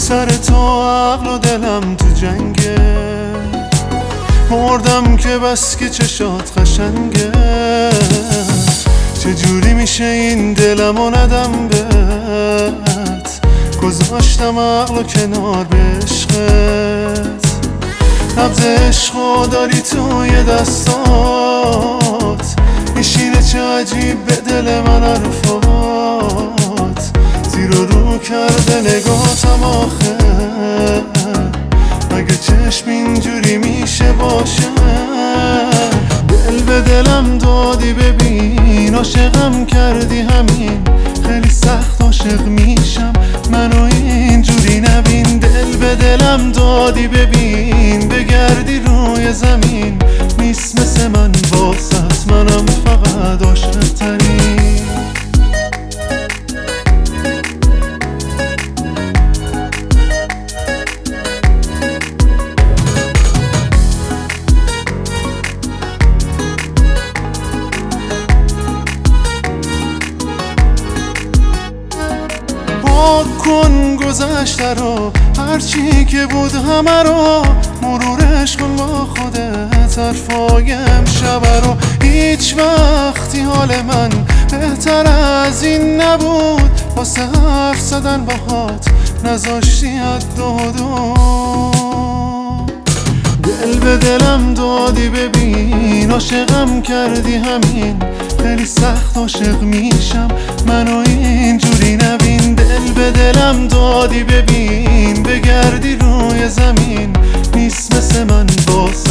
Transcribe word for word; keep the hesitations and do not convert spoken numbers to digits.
سر تو عقل و دلم تو جنگه، مردم که بس که چشات قشنگه. چجوری میشه این دلمو ندم بهت، گذاشتم عقل و کنار به عشقت. نبض عشقو داری توی دستات، میشینه چه عجیب به دل من حرفات. زیر و رو کرده نگاهتم آخه، مگه چشم اینجوری میشه باشه؟ دل به دلم دادی ببین، عاشقم کردی همین. خیلی سخت عاشق میشم منو اینجوری نبین. دل به دلم دادی ببین، بگردی روی زمین. نیست مثل من باست، منم فقط عاشق ترین. پاک کن گذشته رو، هرچی که بود همه رو. مرورش کن با خودت حرفای امشب رو. هیچ وقتی حال من بهتر از این نبود، واسه حرف زدن باهات نذاشتی حد و حدود. دل به دلم دادی ببین، عاشقم کردی همین. خیلی سخت عاشق میشم منو اینجوری نبین. دل به دلم دادی ببین، بگردی روی زمین. نیست مثل من باز